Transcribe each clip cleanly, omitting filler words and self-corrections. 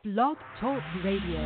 Blog Talk Radio.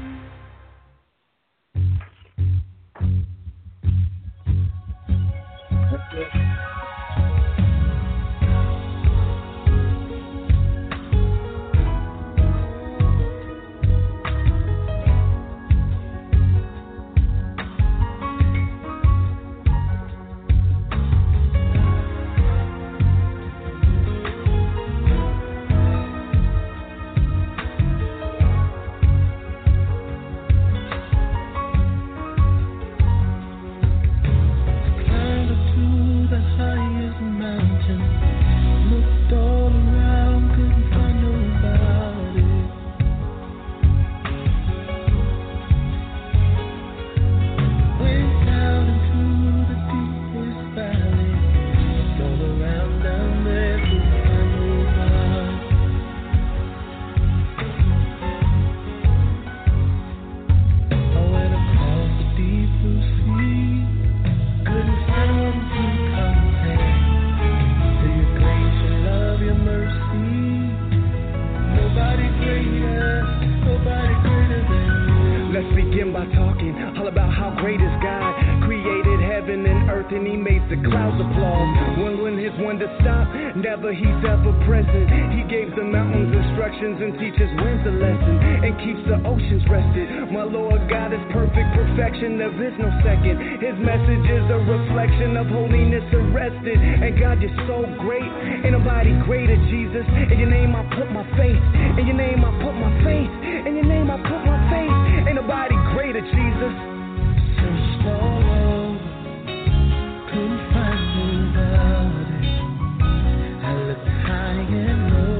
And teaches winds a lesson and keeps the oceans rested. My Lord God is perfect perfection, there is no second. His message is a reflection of holiness arrested. And God, you're so great, ain't nobody greater, Jesus. In your name I put my faith, in your name I put my faith, in your name I put my faith. Ain't nobody greater, Jesus. Searched all over, couldn't find nobody. I looked high and low,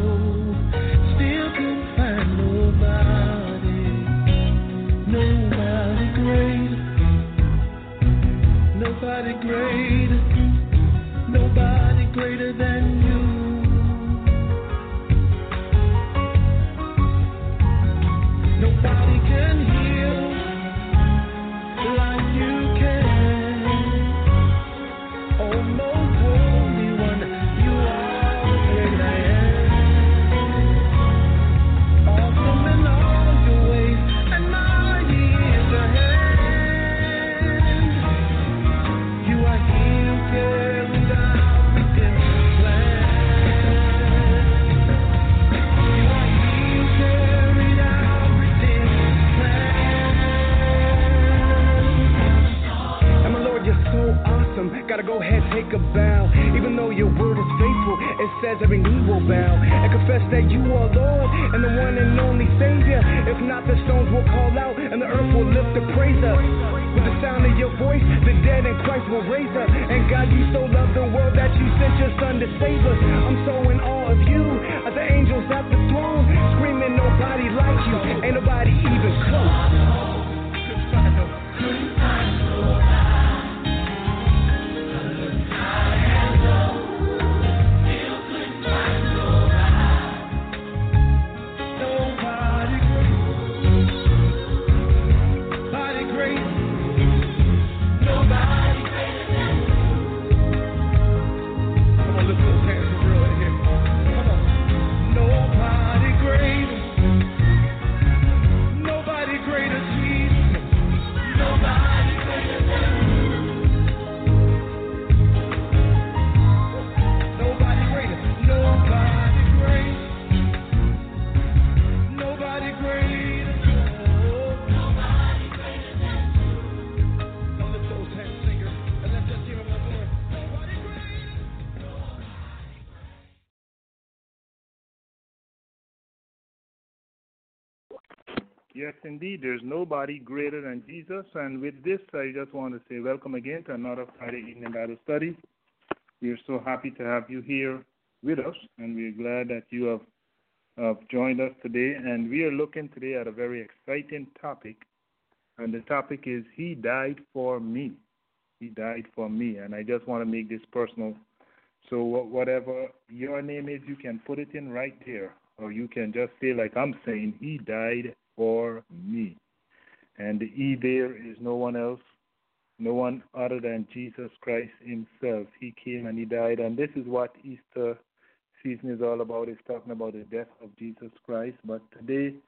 nobody greater, nobody greater than you. Nobody can heal like you can. Oh, most holy one, you are the great I am. Awesome in all your ways, and mighty is your hand. Carried out redemption plan. You are here, carried out redemption plan. And my Lord, you're so awesome. Gotta go ahead, take a bow. Even though your word is faithful, it says every knee will bow and confess that you are Lord and the one and only Savior. If not, the stones will call out and the earth will lift the praise up. With the sound of your voice, the dead in Christ will raise up. And God, you so loved the world that you sent your son to save us. I'm so in awe of you, as the angels at the throne, screaming nobody like you, ain't nobody even close. Couldn't find nobody. Yes, indeed. There's nobody greater than Jesus. And with this, I just want to say welcome again to another Friday evening Bible study. We are so happy to have you here with us, and we're glad that you have joined us today. And we are looking today at a very exciting topic, and the topic is He Died for Me. He died for me, and I just want to make this personal. So whatever your name is, you can put it in right there, or you can just say like I'm saying, He died for me. And the E there is no one else, no one other than Jesus Christ himself. He came and he died, and this is what Easter season is all about. It's talking about the death of Jesus Christ. But today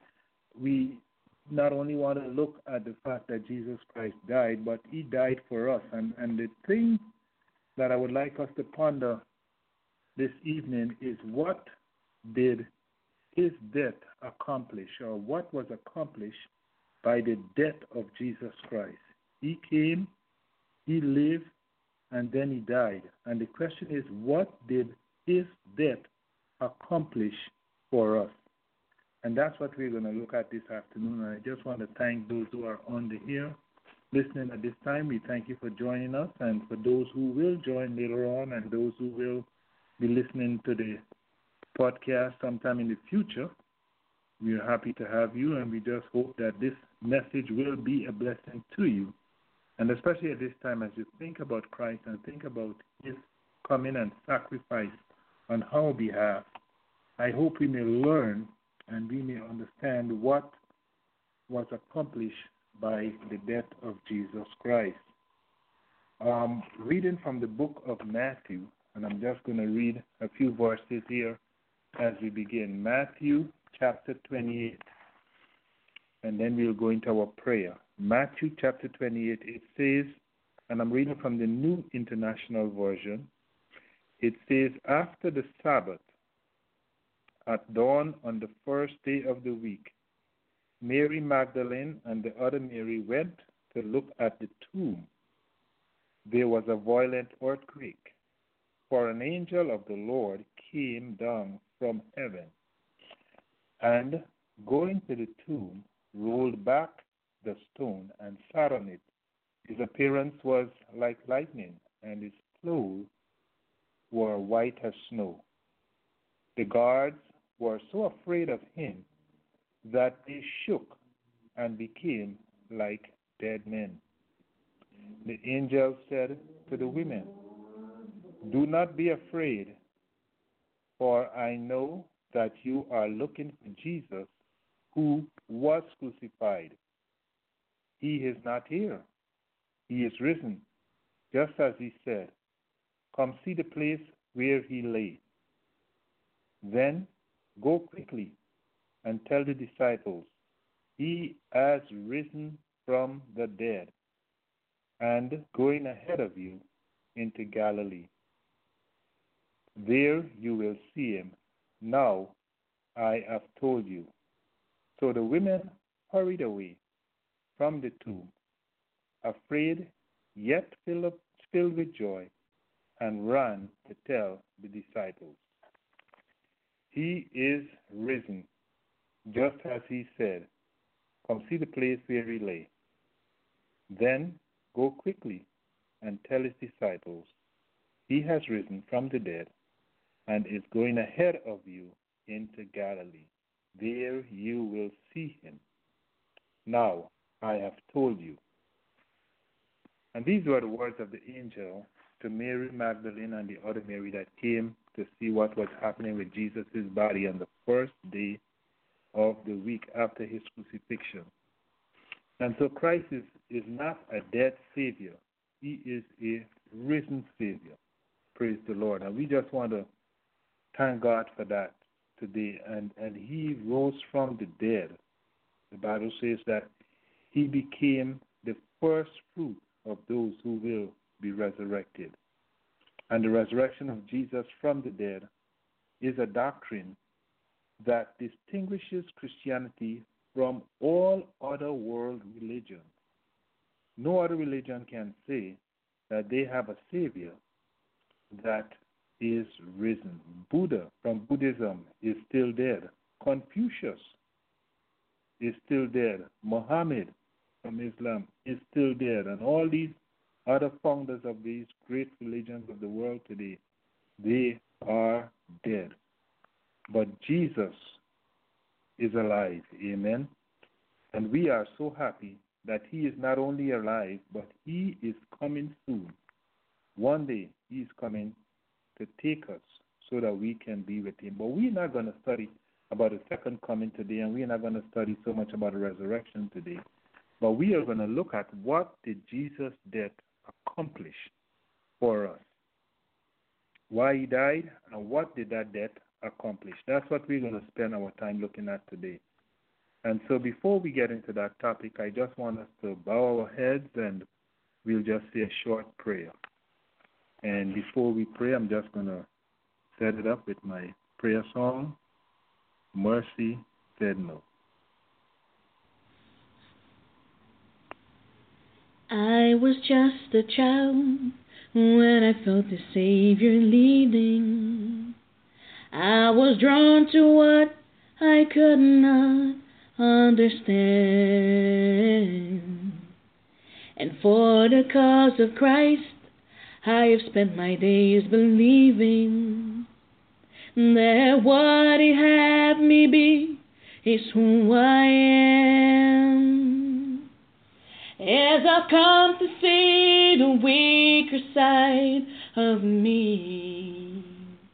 we not only want to look at the fact that Jesus Christ died, but he died for us. And the thing that I would like us to ponder this evening is, what did his death accomplish, or what was accomplished by the death of Jesus Christ? He came, he lived, and then he died. And the question is, what did his death accomplish for us? And that's what we're going to look at this afternoon. And I just want to thank those who are on the here listening at this time. We thank you for joining us, and for those who will join later on, and those who will be listening to the podcast sometime in the future, we are happy to have you, and we just hope that this message will be a blessing to you. And especially at this time, as you think about Christ and think about his coming and sacrifice on our behalf, I hope we may learn and we may understand what was accomplished by the death of Jesus Christ. Reading from the book of Matthew, and I'm just going to read a few verses here as we begin. Matthew chapter 28, and then we'll go into our prayer. Matthew chapter 28, it says, and I'm reading from the New International Version, it says, after the Sabbath, at dawn on the first day of the week, Mary Magdalene and the other Mary went to look at the tomb. There was a violent earthquake, for an angel of the Lord came down from heaven, and going to the tomb, rolled back the stone and sat on it. His appearance was like lightning, and his clothes were white as snow. The guards were so afraid of him that they shook and became like dead men. The angel said to the women, do not be afraid, for I know that you are looking for Jesus, who was crucified. He is not here. He is risen, just as he said. Come see the place where he lay. Then go quickly and tell the disciples, he has risen from the dead, and going ahead of you into Galilee. There you will see him. Now I have told you. So the women hurried away from the tomb, afraid yet filled with joy, and ran to tell the disciples. He is risen, just as he said. Come see the place where he lay. Then go quickly and tell his disciples, he has risen from the dead and is going ahead of you into Galilee. There you will see him. Now I have told you. And these were the words of the angel to Mary Magdalene and the other Mary that came to see what was happening with Jesus' body on the first day of the week after his crucifixion. And so Christ is not a dead Savior. He is a risen Savior. Praise the Lord. And we just want to thank God for that today. And he rose from the dead. The Bible says that he became the first fruit of those who will be resurrected. And the resurrection of Jesus from the dead is a doctrine that distinguishes Christianity from all other world religions. No other religion can say that they have a Savior that is risen. Buddha from Buddhism is still dead. Confucius is still dead. Muhammad from Islam is still dead. And all these other founders of these great religions of the world today, they are dead. But Jesus is alive. Amen. And we are so happy that he is not only alive, but he is coming soon. One day he is coming to take us so that we can be with him. But we're not going to study about the second coming today, and we're not going to study so much about the resurrection today. But we are going to look at what did Jesus' death accomplish for us. Why he died, and what did that death accomplish. That's what we're going to spend our time looking at today. And so before we get into that topic, I just want us to bow our heads and we'll just say a short prayer. And before we pray, I'm just going to set it up with my prayer song, Mercy Said No. I was just a child when I felt the Savior leading. I was drawn to what I could not understand. And for the cause of Christ, I have spent my days believing that what He had me be is who I am. As I've come to see the weaker side of me,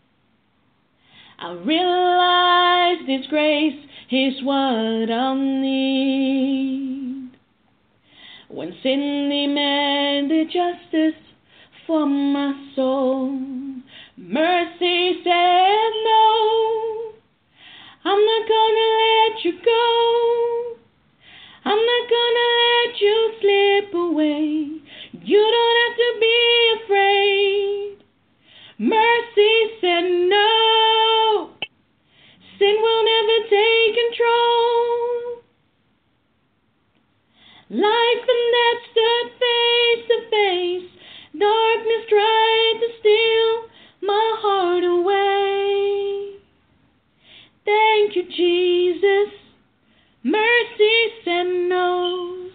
I realize His grace is what I'll need. When sin demanded justice for my soul, mercy said no. I'm not gonna let you go. I'm not gonna let you slip away. You don't have to be afraid. Mercy said no. Sin will never take control. Life and death stood face to face. Darkness tried to steal my heart away. Thank you, Jesus. Mercy said no.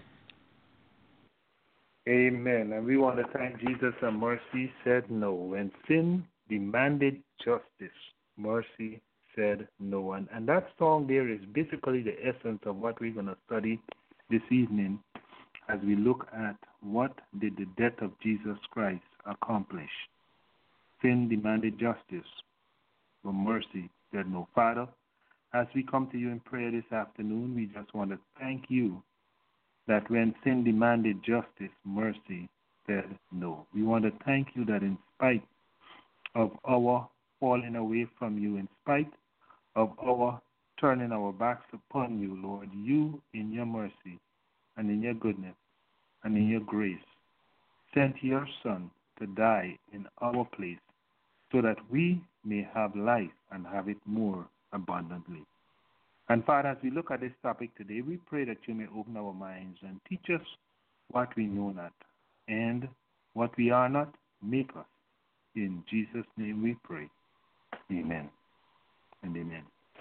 Amen. And we want to thank Jesus, and mercy said no. When sin demanded justice, mercy said no. And that song there is basically the essence of what we're going to study this evening as we look at what did the death of Jesus Christ accomplish. Sin demanded justice, but mercy said no. Father, as we come to you in prayer this afternoon, we just want to thank you that when sin demanded justice, mercy said no. We want to thank you that in spite of our falling away from you, in spite of our turning our backs upon you, Lord, you in your mercy and in your goodness and in your grace sent your Son to die in our place so that we may have life and have it more abundantly. And Father, as we look at this topic today, we pray that you may open our minds and teach us what we know not, and what we are not, make us. In Jesus' name we pray. Amen and amen.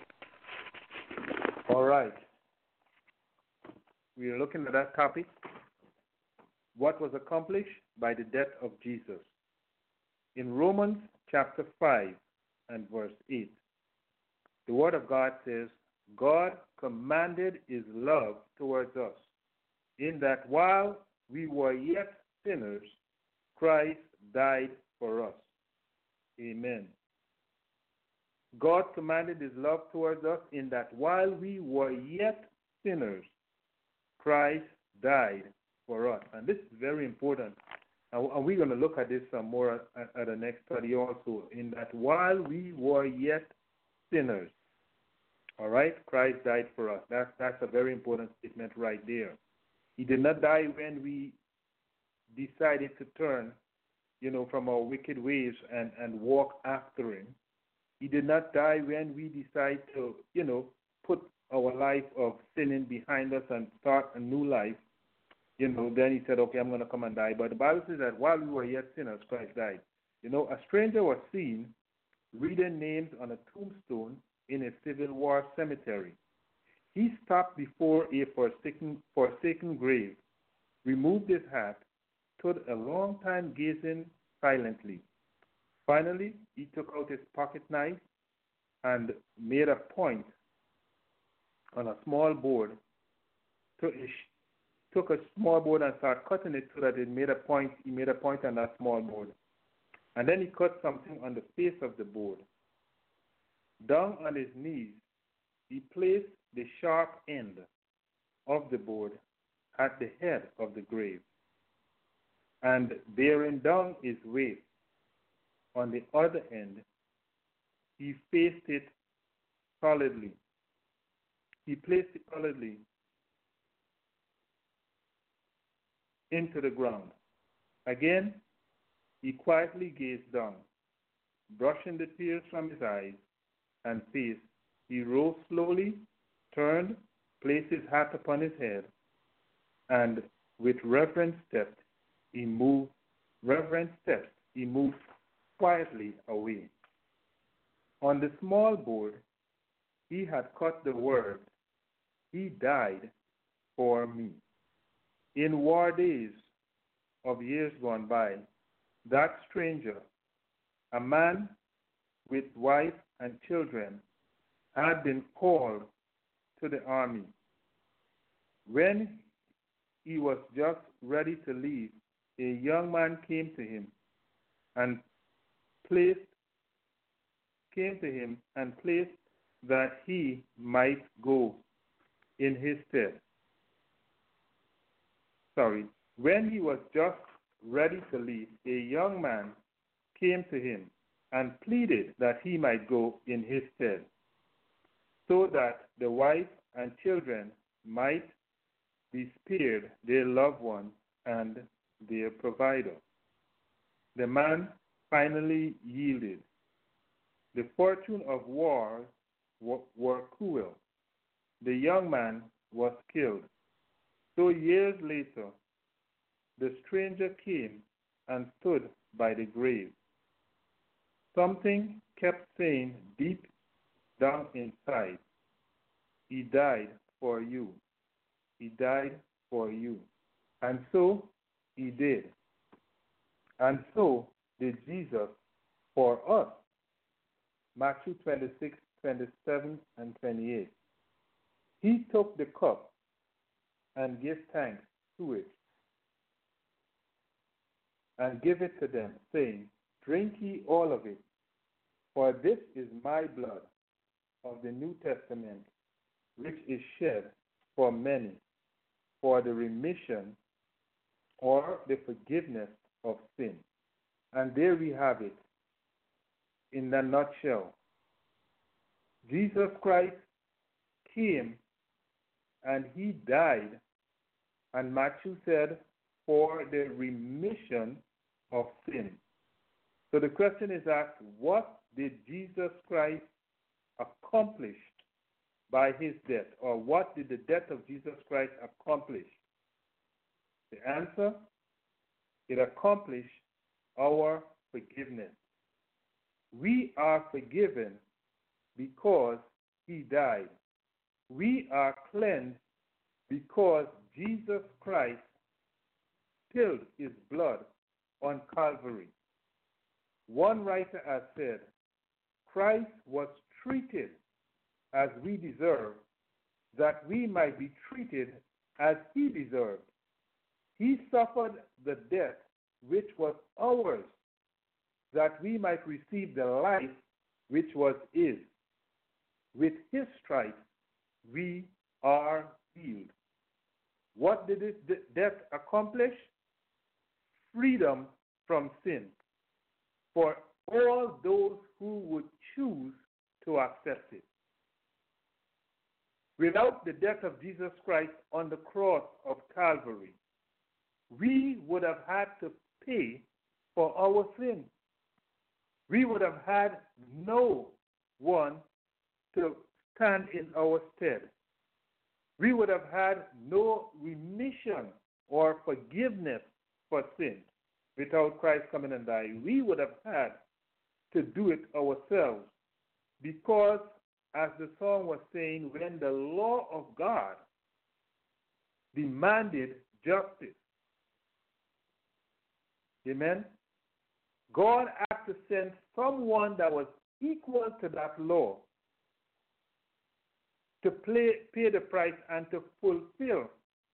All right. We are looking at that topic. What was accomplished by the death of Jesus? In Romans chapter 5 and verse 8, the Word of God says, God commanded His love towards us, in that while we were yet sinners, Christ died for us. Amen. God commanded His love towards us, in that while we were yet sinners, Christ died for us. And this is very important. And we're going to look at this some more at the next study also, in that while we were yet sinners, all right, Christ died for us. That's a very important statement right there. He did not die when we decided to turn, from our wicked ways and walk after Him. He did not die when we decide to, put our life of sinning behind us and start a new life. Then He said, okay, I'm going to come and die. But the Bible says that while we were yet sinners, Christ died. A stranger was seen reading names on a tombstone in a Civil War cemetery. He stopped before a forsaken grave, removed his hat, stood a long time gazing silently. Finally, he took out his pocket knife and made a point on a small board. Took a small board and started cutting it so that it made a point. He made a point on that small board. And then he cut something on the face of the board. Down on his knees, he placed the sharp end of the board at the head of the grave, and bearing down his waist on the other end, he faced it solidly. he placed it solidly into the ground. Again, he quietly gazed down, brushing the tears from his eyes and face. He rose slowly, turned, placed his hat upon his head, and with reverent steps, he moved quietly away. On the small board, he had cut the words, "He died for me." In war days of years gone by, that stranger, a man with wife and children, had been called to the army. When he was just ready to leave, a young man came to him and placed that he might go in his stead. When he was just ready to leave, a young man came to him and pleaded that he might go in his stead, so that the wife and children might be spared their loved one and their provider. The man finally yielded. The fortune of war were cruel. The young man was killed. So years later, the stranger came and stood by the grave. Something kept saying deep down inside, "He died for you. He died for you." And so he did. And so did Jesus for us. Matthew 26, 27, and 28. He took the cup and gave thanks to it and gave it to them, saying, "Drink ye all of it, for this is my blood of the New Testament, which is shed for many for the remission or the forgiveness of sin." And there we have it in a nutshell. Jesus Christ came and he died, and Matthew said, for the remission of sin. So the question is asked, what did Jesus Christ accomplish by his death? Or what did the death of Jesus Christ accomplish? The answer, it accomplished our forgiveness. We are forgiven because he died. We are cleansed because Jesus Christ spilled his blood on Calvary. One writer has said, Christ was treated as we deserve, that we might be treated as he deserved. He suffered the death which was ours, that we might receive the life which was his. With his stripes we are healed. What did this death accomplish? Freedom from sin for all those who would choose to accept it. Without the death of Jesus Christ on the cross of Calvary, we would have had to pay for our sin. We would have had no one to stand in our stead. We would have had no remission or forgiveness for sin without Christ coming and dying. We would have had to do it ourselves because, as the song was saying, when the law of God demanded justice, amen, God had to send someone that was equal to that law to pay the price and to fulfill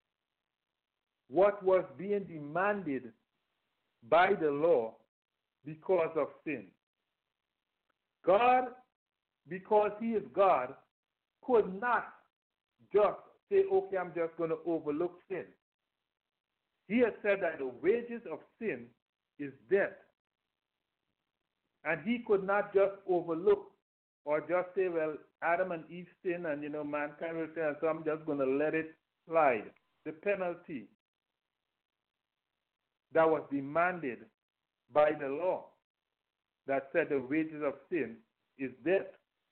what was being demanded by the law because of sin. God, because he is God, could not just say, okay, I'm just going to overlook sin. He has said that the wages of sin is death. And he could not just overlook or just say, well, Adam and Eve sinned and, mankind will sin, so I'm just going to let it slide. The penalty that was demanded by the law that said the wages of sin is death.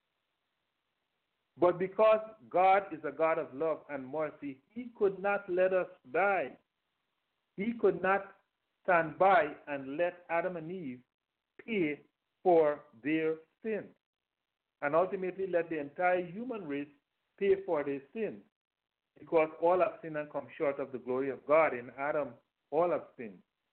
But because God is a God of love and mercy, he could not let us die. He could not stand by and let Adam and Eve pay for their sin, and ultimately let the entire human race pay for their sins, because all have sinned and come short of the glory of God. In Adam, all have sinned.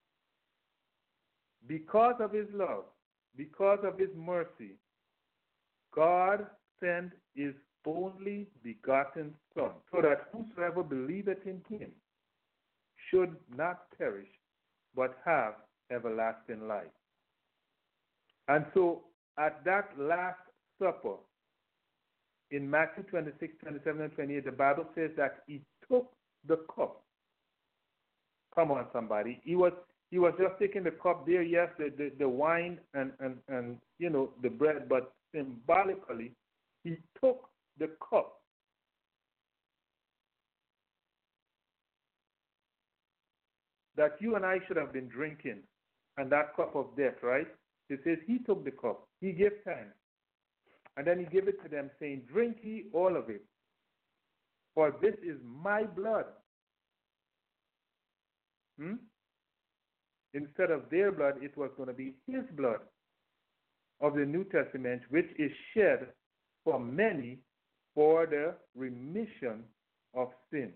Because of his love, because of his mercy, God sent his only begotten Son, so that whosoever believeth in him should not perish, but have everlasting life. And so at that Last Supper, in Matthew 26, 27, and 28, the Bible says that he took the cup. Come on, somebody. He was just taking the cup there, yes, the wine and the bread, but symbolically, he took the cup. That you and I should have been drinking, and that cup of death, right? It says he took the cup, he gave thanks, and then he gave it to them, saying, drink ye all of it, for this is my blood. Instead of their blood, it was going to be his blood of the New Testament, which is shed for many for the remission of sin.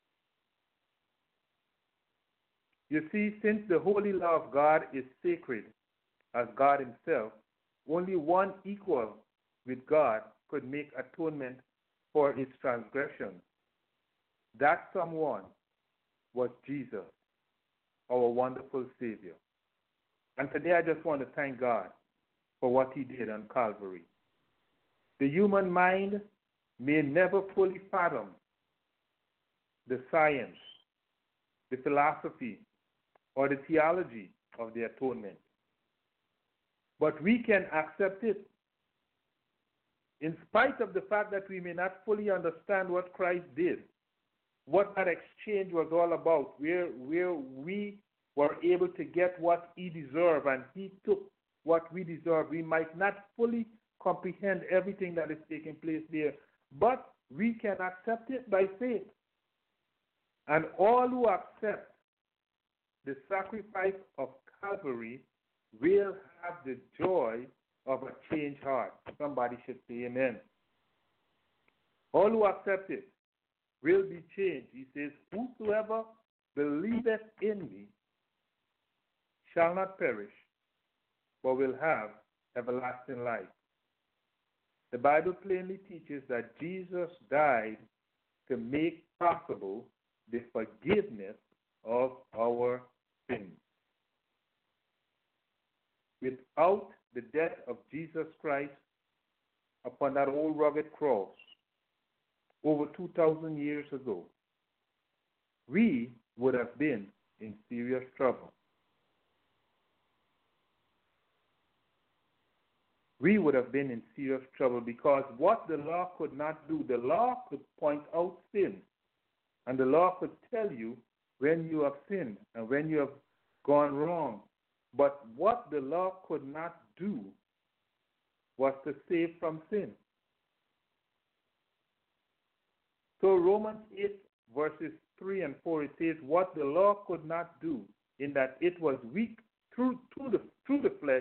You see, since the holy law of God is sacred as God himself, only one equal with God could make atonement for his transgression. That someone was Jesus, our wonderful Savior. And today I just want to thank God for what he did on Calvary. The human mind may never fully fathom the science, the philosophy, or the theology of the atonement. But we can accept it in spite of the fact that we may not fully understand what Christ did, what that exchange was all about, where we were able to get what he deserved and he took what we deserve. We might not fully comprehend everything that is taking place there, but we can accept it by faith. And all who accept the sacrifice of Calvary will have the joy of a changed heart. Somebody should say amen. All who accept it will be changed. He says, whosoever believeth in me shall not perish, but will have everlasting life. The Bible plainly teaches that Jesus died to make possible the forgiveness of our sins. Without the death of Jesus Christ upon that old rugged cross over 2,000 years ago, we would have been in serious trouble. We would have been in serious trouble because what the law could not do, the law could point out sin, and the law could tell you when you have sinned and when you have gone wrong. But what the law could not do was to save from sin. So Romans 8 verses 3 and 4, it says, what the law could not do, in that it was weak through the flesh,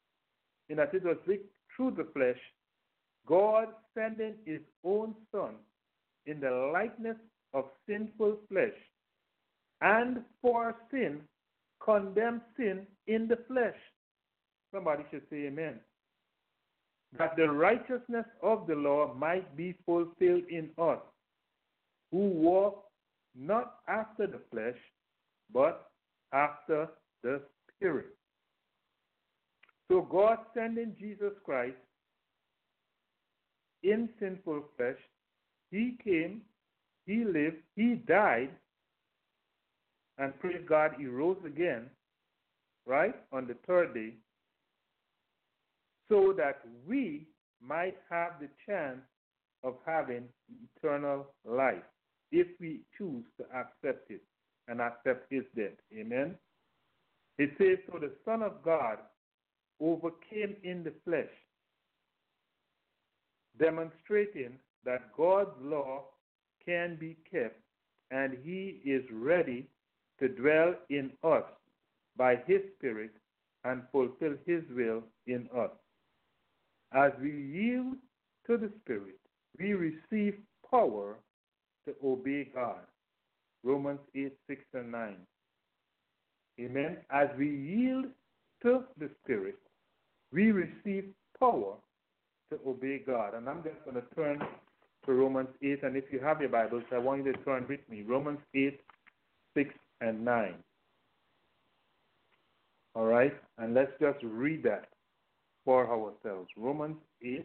God sending his own Son in the likeness of sinful flesh, and for sin, condemned sin in the flesh. Somebody should say amen. That the righteousness of the law might be fulfilled in us, who walk not after the flesh, but after the Spirit. So God sending Jesus Christ in sinful flesh, he came, he lived, he died, and praise God, he rose again, right, on the third day, so that we might have the chance of having eternal life if we choose to accept it and accept his death. Amen? It says, so the Son of God overcame in the flesh, demonstrating that God's law can be kept, and he is ready to dwell in us by his Spirit and fulfill his will in us. As we yield to the Spirit, we receive power to obey God. Romans 8, 6, and 9. Amen. As we yield to the Spirit, we receive power to obey God. And I'm just going to turn to Romans 8. And if you have your Bibles, I want you to turn with me. Romans 8, 6, and 9. All right? And let's just read that for ourselves. Romans 8,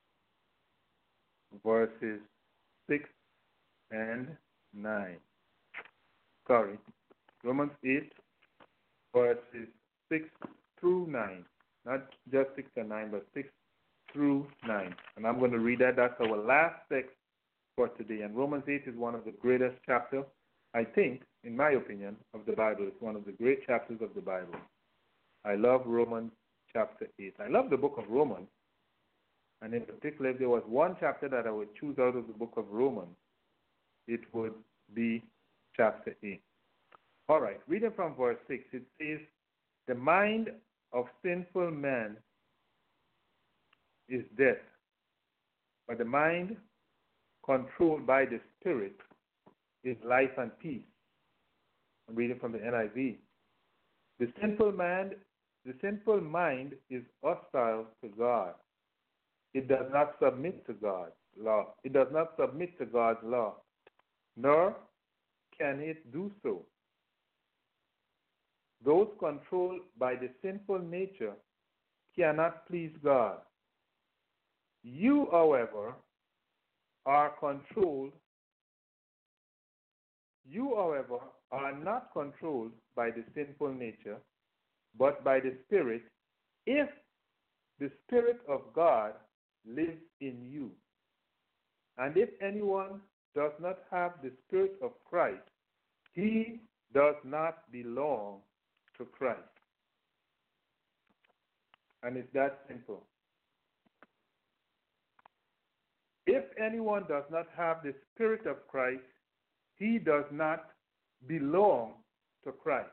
verses 6 and 9. Sorry. Romans 8, verses 6 through 9. Not just 6 and 9, but 6 through 9. And I'm going to read that. That's our last text for today. And Romans 8 is one of the greatest chapters, I think, in my opinion, of the Bible. It's one of the great chapters of the Bible. I love Romans chapter 8. I love the book of Romans. And in particular, if there was one chapter that I would choose out of the book of Romans, it would be chapter 8. All right, reading from verse 6, it says, the mind of sinful man is death, but the mind controlled by the Spirit is life and peace. I'm reading from the NIV. The sinful mind is hostile to God. It does not submit to God's law. It does not submit to God's law, nor can it do so. Those controlled by the sinful nature cannot please God. You, however, are not controlled by the sinful nature, but by the Spirit, if the Spirit of God lives in you. And if anyone does not have the Spirit of Christ, he does not belong to Christ. And it's that simple. If anyone does not have the Spirit of Christ, he does not belong to Christ.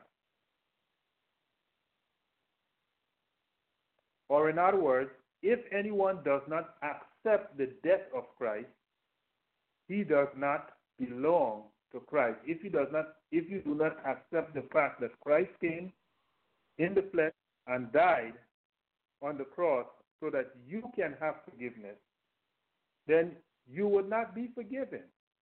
Or in other words, if anyone does not accept the death of Christ, he does not belong to Christ. If you do not accept the fact that Christ came in the flesh and died on the cross so that you can have forgiveness, then you would not be forgiven.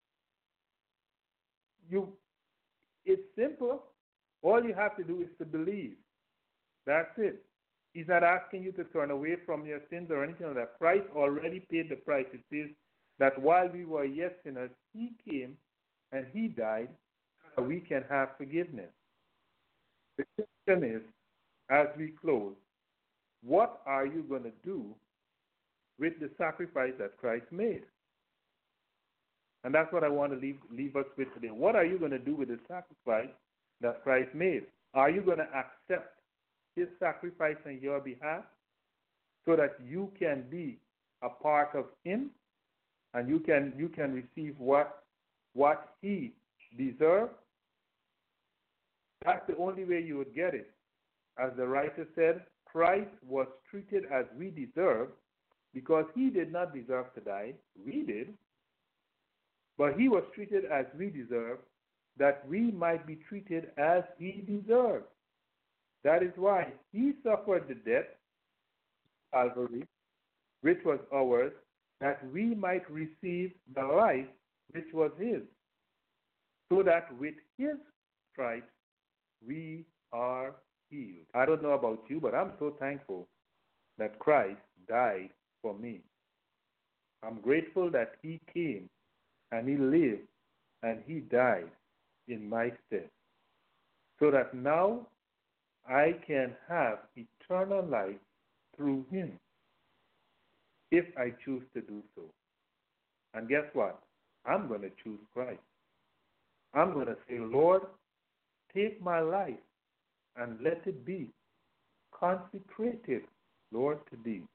It's simple. All you have to do is to believe. That's it. He's not asking you to turn away from your sins or anything like that. Christ already paid the price. It says that while we were yet sinners, he came and he died so that we can have forgiveness. The question is, as we close, what are you going to do with the sacrifice that Christ made? And that's what I want to leave us with today. What are you going to do with the sacrifice that Christ made? Are you going to accept his sacrifice on your behalf so that you can be a part of him and you can receive what he deserves? That's the only way you would get it. As the writer said, Christ was treated as we deserve because he did not deserve to die. We did. But he was treated as we deserve that we might be treated as he deserved. That is why he suffered the death, Calvary, which was ours, that we might receive the life which was his, so that with his stripes we are healed. I don't know about you, but I'm so thankful that Christ died for me. I'm grateful that he came and he lived and he died in my stead, so that now I can have eternal life through him. if I choose to do so. And guess what? I'm going to choose Christ. I'm going to say, Lord, take my life and let it be consecrated, Lord, to thee.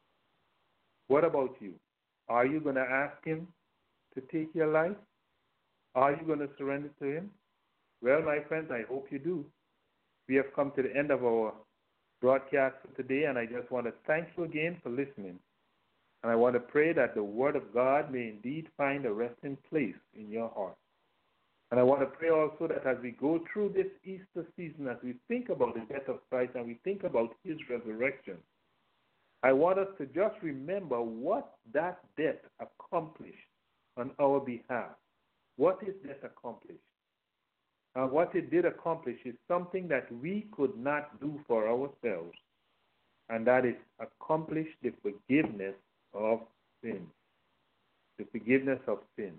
What about you? Are you going to ask him to take your life? Are you going to surrender to him? Well, my friends, I hope you do. We have come to the end of our broadcast for today, and I just want to thank you again for listening. And I want to pray that the Word of God may indeed find a resting place in your heart. And I want to pray also that as we go through this Easter season, as we think about the death of Christ and we think about his resurrection, I want us to just remember what that death accomplished on our behalf. What is death accomplished? What it did accomplish is something that we could not do for ourselves, and that is accomplish the forgiveness of sin. The forgiveness of sin.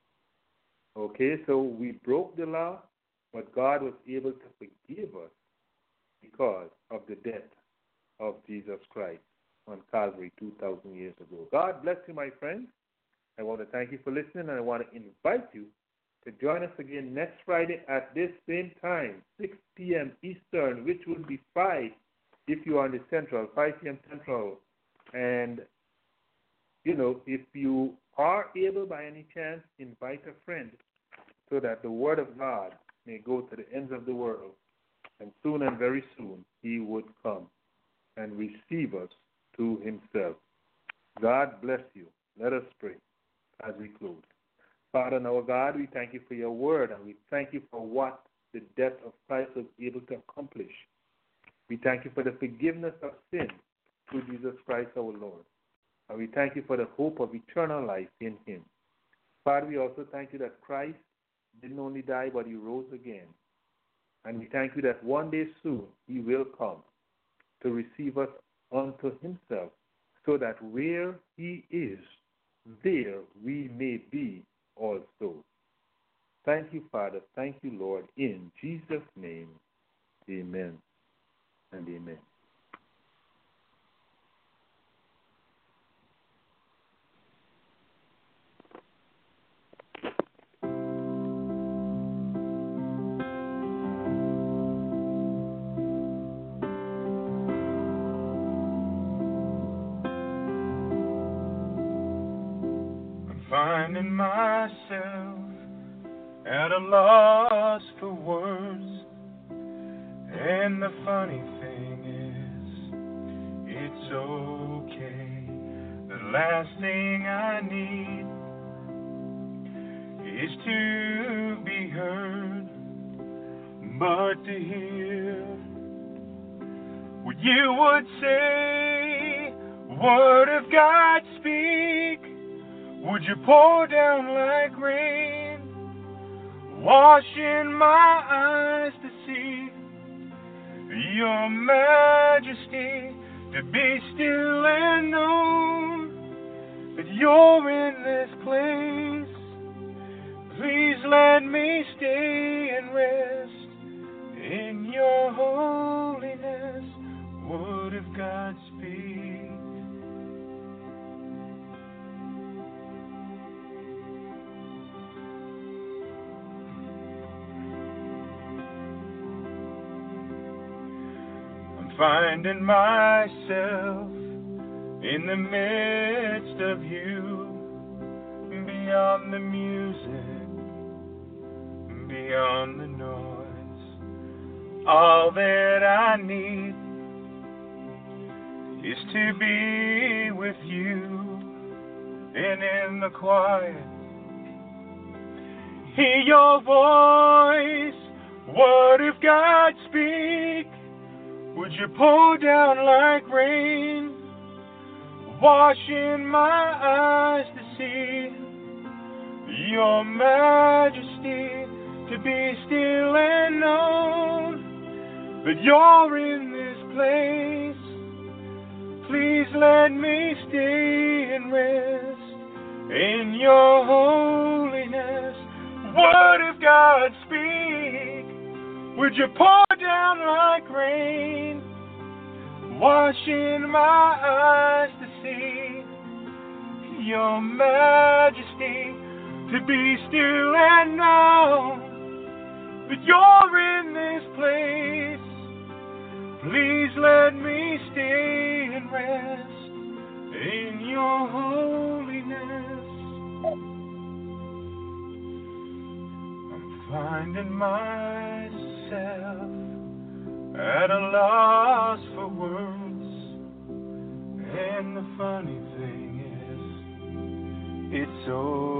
Okay, so we broke the law, but God was able to forgive us because of the death of Jesus Christ on Calvary 2,000 years ago. God bless you, my friends. I want to thank you for listening, and I want to invite you to join us again next Friday at this same time, 6 p.m. Eastern, which will be 5 if you are on the Central, 5 p.m. Central. And, if you are able by any chance, invite a friend so that the Word of God may go to the ends of the world. And soon and very soon, he would come and receive us to himself. God bless you. Let us pray as we close. Father and our God, we thank you for your word, and we thank you for what the death of Christ was able to accomplish. We thank you for the forgiveness of sin through Jesus Christ our Lord. And we thank you for the hope of eternal life in him. Father, we also thank you that Christ didn't only die, but he rose again. And we thank you that one day soon he will come to receive us unto himself, so that where he is, there we may be also. Thank you, Father. Thank you, Lord. In Jesus' name, amen and amen. Finding myself at a loss for words, and the funny thing is, it's okay. The last thing I need is to be heard, but to hear what you would say. Word of God, speak. Would you pour down like rain, washing my eyes to see your majesty, to be still and know that you're in this place. Please let me stay and rest in your holiness. Word of God, speak. Finding myself in the midst of you, beyond the music, beyond the noise. All that I need is to be with you, and in the quiet, hear your voice. Word of God, speak. Would you pour down like rain, washing my eyes to see your majesty, to be still and know that you're in this place. Please let me stay and rest in your holiness. Word of God, speak. Would you pour down like rain, washing my eyes to see your majesty to be still and know that you're in this place. Please let me stay and rest in your holiness. I'm finding myself at a loss for words, and the funny thing is, it's so